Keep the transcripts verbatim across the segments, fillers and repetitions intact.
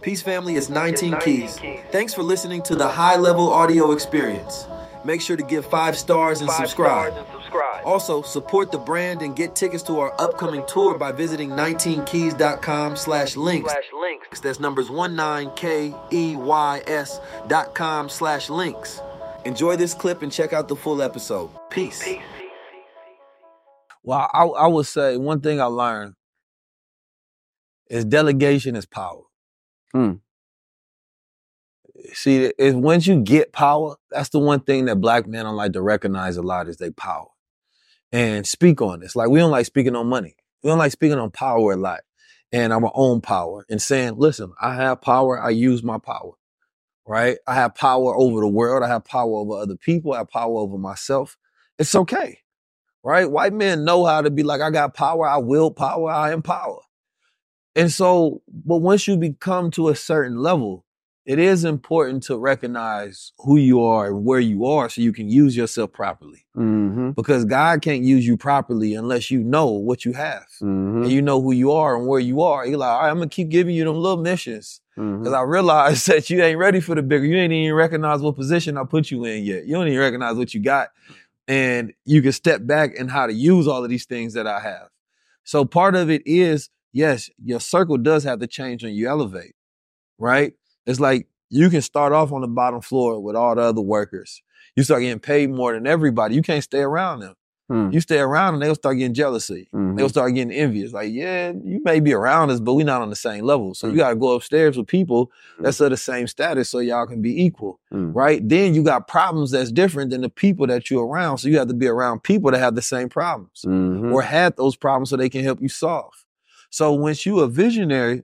Peace family, it's nineteen Keys. Thanks for listening to the High Level Audio Experience. Make sure to give five stars and subscribe. Also, support the brand and get tickets to our upcoming tour by visiting nineteen keys dot com slash links. That's numbers nineteen keys dot com slash links. Enjoy this clip and check out the full episode. Peace. Well, I, I would say one thing I learned is delegation is power. Hmm. See, it's once you get power, that's the one thing that black men don't like to recognize a lot is their power. And speak on this. Like, we don't like speaking on money. We don't like speaking on power a lot and our own power and saying, listen, I have power. I use my power, right? I have power over the world. I have power over other people. I have power over myself. It's okay, right? White men know how to be like, I got power. I will power. I am power. And so, but once you become to a certain level, it is important to recognize who you are and where you are so you can use yourself properly. Mm-hmm. Because God can't use you properly unless you know what you have. Mm-hmm. And you know who you are and where you are. You're like, all right, I'm going to keep giving you them little missions. Because Mm-hmm. I realize that you ain't ready for the bigger. You ain't even recognize what position I put you in yet. You don't even recognize what you got. And you can step back and how to use all of these things that I have. So part of it is, yes, your circle does have to change when you elevate, right? It's like you can start off on the bottom floor with all the other workers. You start getting paid more than everybody. You can't stay around them. Mm-hmm. You stay around them, they'll start getting jealousy. Mm-hmm. They'll start getting envious. Like, yeah, you may be around us, but we're not on the same level. So you got to go upstairs with people that's of the same status so y'all can be equal, Mm-hmm. right? Then you got problems that's different than the people that you're around. So you have to be around people that have the same problems Mm-hmm. or had those problems so they can help you solve. So once you a visionary,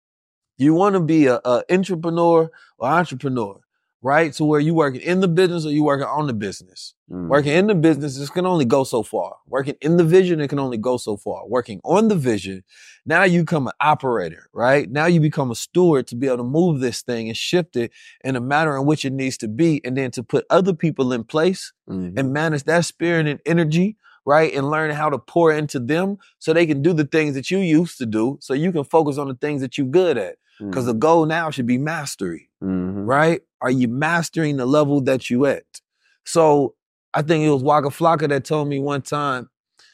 you want to be a, a entrepreneur or entrepreneur, right? So where you working in the business or you working on the business. Mm-hmm. Working in the business, this can only go so far. Working in the vision, it can only go so far. Working on the vision, now you become an operator, right? Now you become a steward to be able to move this thing and shift it in a manner in which it needs to be, and then to put other people in place Mm-hmm. and manage that spirit and energy, right? And learn how to pour into them so they can do the things that you used to do so you can focus on the things that you're good at. Because the goal now should be mastery, Mm-hmm. right? Are you mastering the level that you at? So I think it was Waka Flocka that told me one time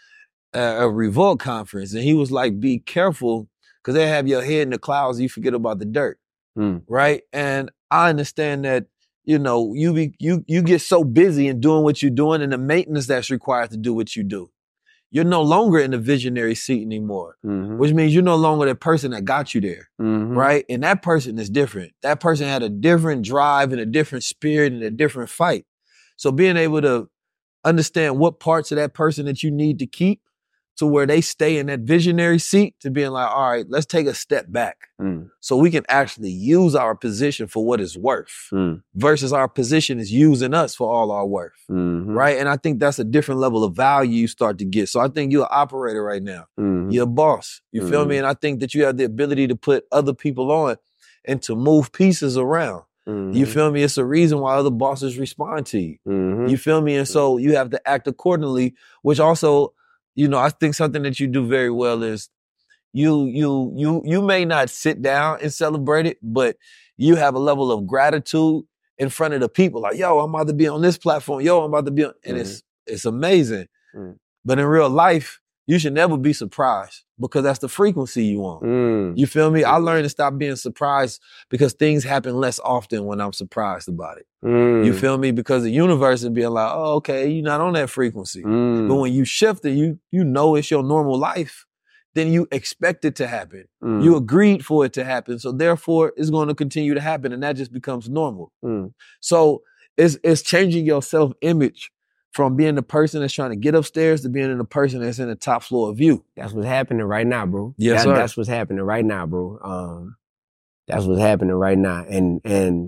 at a Revolt conference, and he was like, be careful because they have your head in the clouds, you forget about the dirt, Mm. right? And I understand that, you know, you be you you get so busy in doing what you're doing and the maintenance that's required to do what you do. You're no longer in the visionary seat anymore, Mm-hmm. which means you're no longer the person that got you there, Mm-hmm. right? And that person is different. That person had a different drive and a different spirit and a different fight. So being able to understand what parts of that person that you need to keep to where they stay in that visionary seat to being like, all right, let's take a step back Mm. so we can actually use our position for what it's worth Mm. versus our position is using us for all our worth. Mm-hmm. Right. And I think that's a different level of value you start to get. So I think you're an operator right now. Mm-hmm. You're a boss. You feel Mhm. me? And I think that you have the ability to put other people on and to move pieces around. Mm-hmm. You feel me? It's a reason why other bosses respond to you. Mm-hmm. You feel me? And so you have to act accordingly, which also, you know, I think something that you do very well is you, you, you, you may not sit down and celebrate it, but you have a level of gratitude in front of the people. Like, yo, I'm about to be on this platform. Yo, I'm about to be on, and Mhm. it's, it's amazing. Mm. But in real life, you should never be surprised because that's the frequency you want. Mm. You feel me? I learned to stop being surprised because things happen less often when I'm surprised about it. Mm. You feel me? Because the universe is being like, oh, okay, you're not on that frequency. Mm. But when you shift it, you you know it's your normal life, then you expect it to happen. Mm. You agreed for it to happen. So therefore, it's going to continue to happen, and that just becomes normal. Mm. So it's it's changing your self-image from being the person that's trying to get upstairs to being the person that's in the top floor of you. That's what's happening right now, bro. Yes, That- sir. That's what's happening right now, bro. Um, that's what's happening right now. And, and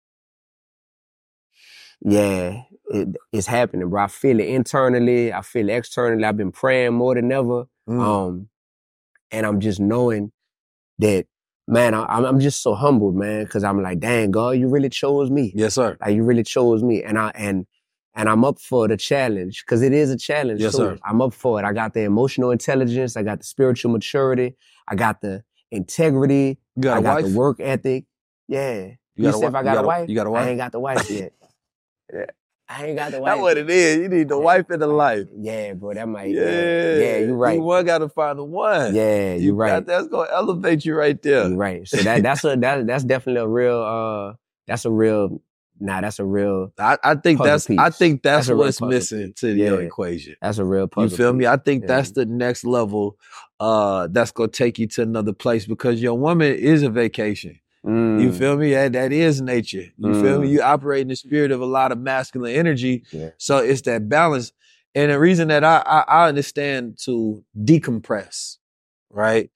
yeah, it, it's happening, bro. I feel it internally. I feel it externally. I've been praying more than ever. Mm. Um, and I'm just knowing that, man, I, I'm I'm just so humbled, man, because I'm like, dang, God, you really chose me. Yes, sir. Like, you really chose me. And I, and, and I'm up for the challenge, because it is a challenge, Yes, too. sir. I'm up for it. I got the emotional intelligence. I got the spiritual maturity. I got the integrity. You got I a got wife? the work ethic. Yeah. You, You, got said a, if I you got, got a wife? You got a wife? I ain't got the wife yet. Yeah. I ain't got the wife. That's what it is. You need the wife and the life. Yeah, bro. That might. Yeah, Yeah, yeah you right. You one got to find the one. Yeah, you you right. Got, that's gonna elevate you right there. You right. So that that's a that that's definitely a real. uh That's a real. Nah, that's a real. I, I think that's. piece. I think that's, that's what's missing piece. to yeah. your equation. That's a real puzzle. You feel piece. me? I think yeah. that's the next level. Uh, that's gonna take you to another place because your woman is a vacation. Mm. You feel me? That, that is nature. You mm. feel me? You operate in the spirit of a lot of masculine energy. Yeah. So it's that balance. And the reason that I, I, I understand to decompress, right?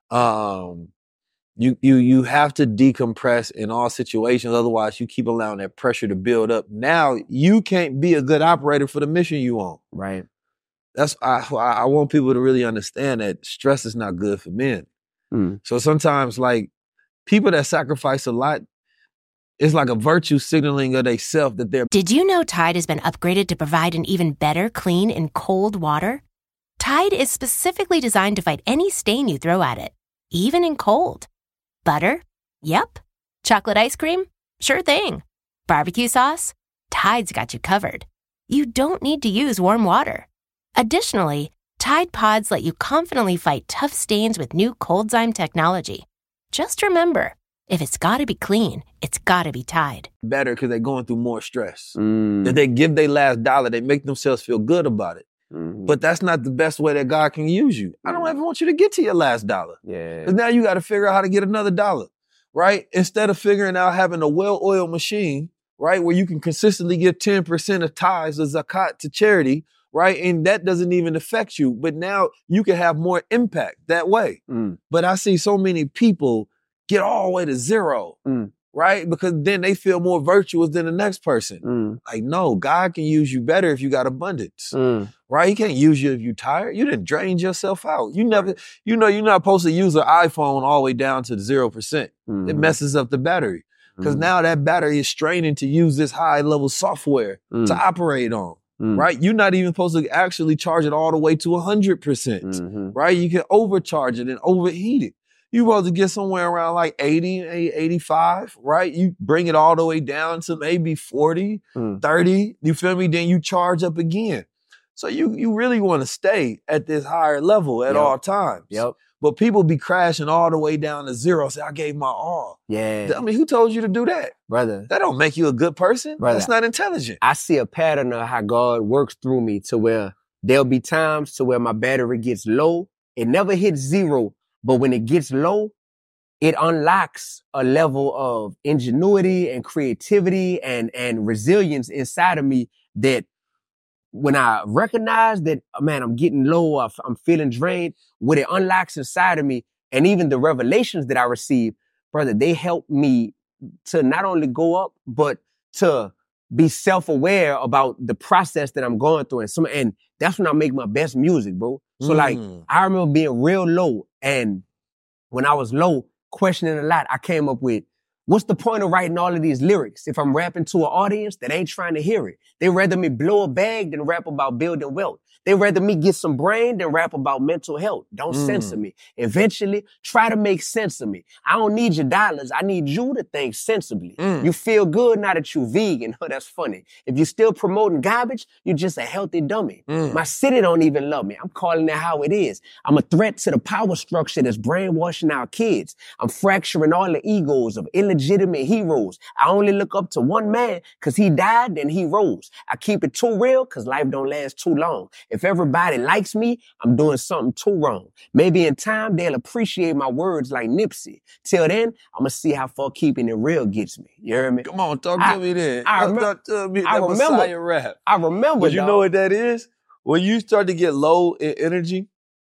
Um, you, you, you have to decompress in all situations. Otherwise you keep allowing that pressure to build up. Now you can't be a good operator for the mission you on. Right. That's, I, I want people to really understand that stress is not good for men. Mm. So sometimes like, people that sacrifice a lot, it's like a virtue signaling of they self that they're... Did you know Tide has been upgraded to provide an even better clean in cold water? Tide is specifically designed to fight any stain you throw at it, even in cold. Butter? Yep. Chocolate ice cream? Sure thing. Barbecue sauce? Tide's got you covered. You don't need to use warm water. Additionally, Tide Pods let you confidently fight tough stains with new ColdZyme technology. Just remember, if it's gotta be clean, it's gotta be Tide. Better because they're going through more stress. Mm. That they give their last dollar, they make themselves feel good about it. Mm-hmm. But that's not the best way that God can use you. I don't ever want you to get to your last dollar. Yeah. Because now you got to figure out how to get another dollar, right? Instead of figuring out having a well-oiled machine, right, where you can consistently give ten percent of tithes or zakat to charity, right? And that doesn't even affect you. But now you can have more impact that way. Mm. But I see so many people get all the way to zero, Mm. right? Because then they feel more virtuous than the next person. Mm. Like, no, God can use you better if you got abundance, Mm. right? He can't use you if you tired. You done drained yourself out. You never, you know, you're not supposed to use an iPhone all the way down to zero percent. Mm. It messes up the battery. Because Mm. now that battery is straining to use this high level software Mm. to operate on. Mm. Right? You're not even supposed to actually charge it all the way to one hundred percent. Mm-hmm. Right? You can overcharge it and overheat it. You're supposed to get somewhere around like eighty, eighty-five, right? You bring it all the way down to maybe forty, Mm. thirty, you feel me? Then you charge up again. So you you really want to stay at this higher level at Yep. all times. Yep. But people be crashing all the way down to zero. Say, I gave my all. Yeah. I mean, who told you to do that? Brother. That don't make you a good person. Brother. That's not intelligent. I see a pattern of how God works through me to where there'll be times to where my battery gets low. It never hits zero, but when it gets low, it unlocks a level of ingenuity and creativity and, and resilience inside of me that when I recognize that, man, I'm getting low, I'm feeling drained, what it unlocks inside of me, and even the revelations that I receive, brother, they help me to not only go up, but to be self-aware about the process that I'm going through. And some, and that's when I make my best music, bro. So Mm. like, I remember being real low. And when I was low, questioning a lot, I came up with, what's the point of writing all of these lyrics if I'm rapping to an audience that ain't trying to hear it? They rather me blow a bag than rap about building wealth. They rather me get some brain than rap about mental health. Don't Mm. censor me. Eventually, try to make sense of me. I don't need your dollars. I need you to think sensibly. Mm. You feel good now that you vegan. Oh, that's funny. If you're still promoting garbage, you're just a healthy dummy. Mm. My city don't even love me. I'm calling it how it is. I'm a threat to the power structure that's brainwashing our kids. I'm fracturing all the egos of illegitimate heroes. I only look up to one man because he died, then he rose. I keep it too real because life don't last too long. If everybody likes me, I'm doing something too wrong. Maybe in time, they'll appreciate my words like Nipsey. Till then, I'm going to see how far keeping it real gets me. You hear me? Come on, talk I- to me then. I Talk- remem- talk to me. I That remember- Messiah rap. I remember, But you dog. know what that is? When you start to get low in energy,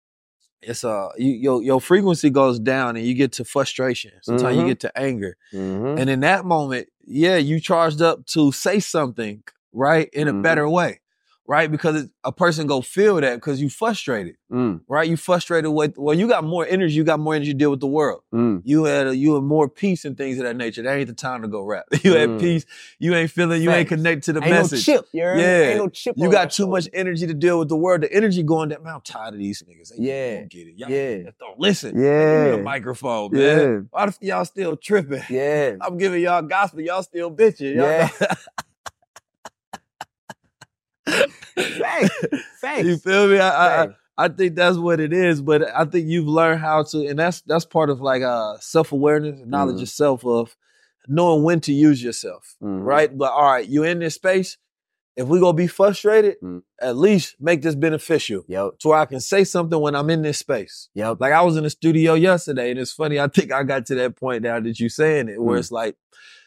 it's uh you, your your frequency goes down and you get to frustration. Sometimes Mhm. you get to anger. Mhm. And in that moment, yeah, you charged up to say something, right, in a Mhm. better way. right? Because it, a person go feel that because you frustrated, Mm. right? You frustrated with, well, you got more energy, you got more energy to deal with the world. Mm. You had a, you had more peace and things of that nature. That ain't the time to go rap. You Mm. had peace. You ain't feeling, you ain't Facts. connected to the Ain't message. no chip, you heard me? Yeah. Ain't no chip You on got my too shoulder. much energy to deal with the world. The energy going down. Man, I'm tired of these niggas. They Yeah. don't get it. Y'all Yeah. just don't listen. Yeah. Man, give me the microphone, man. Yeah. Why the f- y'all still tripping? Yeah. I'm giving y'all gospel. Y'all still bitching. Y'all Yeah. not- Facts. Facts. You feel me? I, I, I Facts. I think that's what it is, but I think you've learned how to, and that's that's part of like uh self-awareness, knowledge Mhm. of self, of knowing when to use yourself, Mhm. right? But all right, you in this space. If we gonna be frustrated, Mhm. at least make this beneficial, Yep. to where I can say something when I'm in this space. Yep. Like I was in the studio yesterday, and it's funny. I think I got to that point now that you saying it, where Mm. it's like,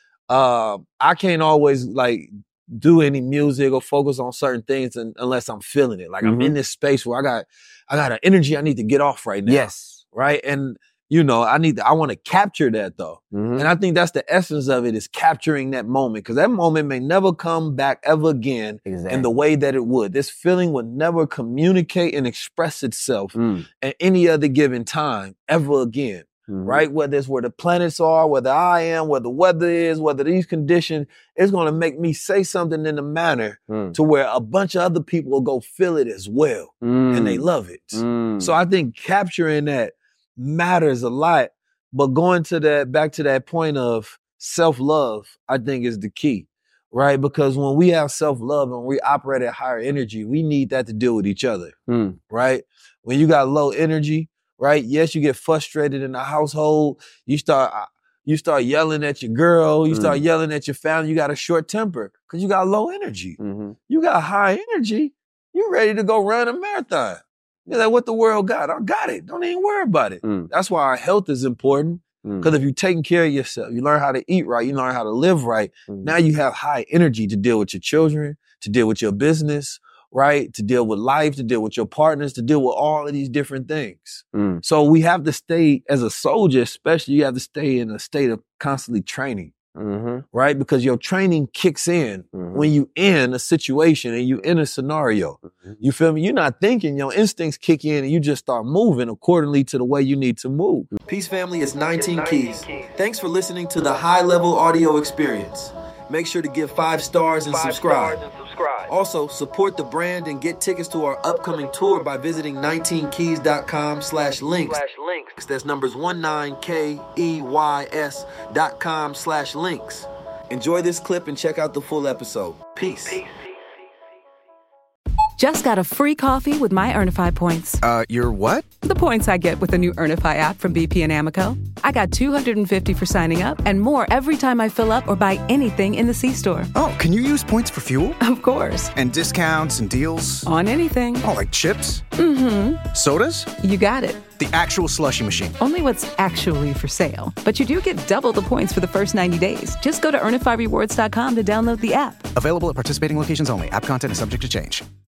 uh, I can't always like do any music or focus on certain things un- unless I'm feeling it. Like I'm Mhm. in this space where I got, I got an energy I need to get off right now. Yes. Right. And you know, I need to, I want to capture that though. Mhm. And I think that's the essence of it, is capturing that moment, because that moment may never come back ever again Exactly. in the way that it would. This feeling would never communicate and express itself Mm. at any other given time ever again. Mhm. Right? Whether it's where the planets are, whether I am, where the weather is, whether these conditions, it's going to make me say something in a manner Mm. to where a bunch of other people will go feel it as well. Mm. And they love it. Mm. So I think capturing that matters a lot. But going to that, back to that point of self-love, I think is the key, right? Because when we have self-love and we operate at higher energy, we need that to deal with each other, Mm. right? When you got low energy, right? Yes, you get frustrated in the household. You start, you start yelling at your girl. You start Mm. yelling at your family. You got a short temper because you got low energy. Mhm. You got high energy. You ready to go run a marathon. You're like, what the world got? I got it. Don't even worry about it. Mm. That's why our health is important. Mm. Because if you're taking care of yourself, you learn how to eat right, you learn how to live right. Mhm. Now you have high energy to deal with your children, to deal with your business, right? To deal with life, to deal with your partners, to deal with all of these different things. Mm. So we have to stay, as a soldier especially, you have to stay in a state of constantly training, Mhm. right? Because your training kicks in Mhm. when you in a situation and you in a scenario. Mhm. You feel me? You're not thinking, your instincts kick in and you just start moving accordingly to the way you need to move. Peace family, it's nineteen Keys. Thanks for listening to the High Level Audio Experience. Make sure to give five stars and subscribe. Also, support the brand and get tickets to our upcoming tour by visiting nineteen keys dot com slash links. That's numbers nineteen keys dot com slash links. Enjoy this clip and check out the full episode. Peace. Just got a free coffee with my Earnify points. Uh, your what? The points I get with the new Earnify app from B P and Amoco. I got two hundred fifty for signing up and more every time I fill up or buy anything in the C-store. Oh, can you use points for fuel? Of course. And discounts and deals? On anything. Oh, like chips? Mm-hmm. Sodas? You got it. The actual slushy machine. Only what's actually for sale. But you do get double the points for the first ninety days. Just go to earnify rewards dot com to download the app. Available at participating locations only. App content is subject to change.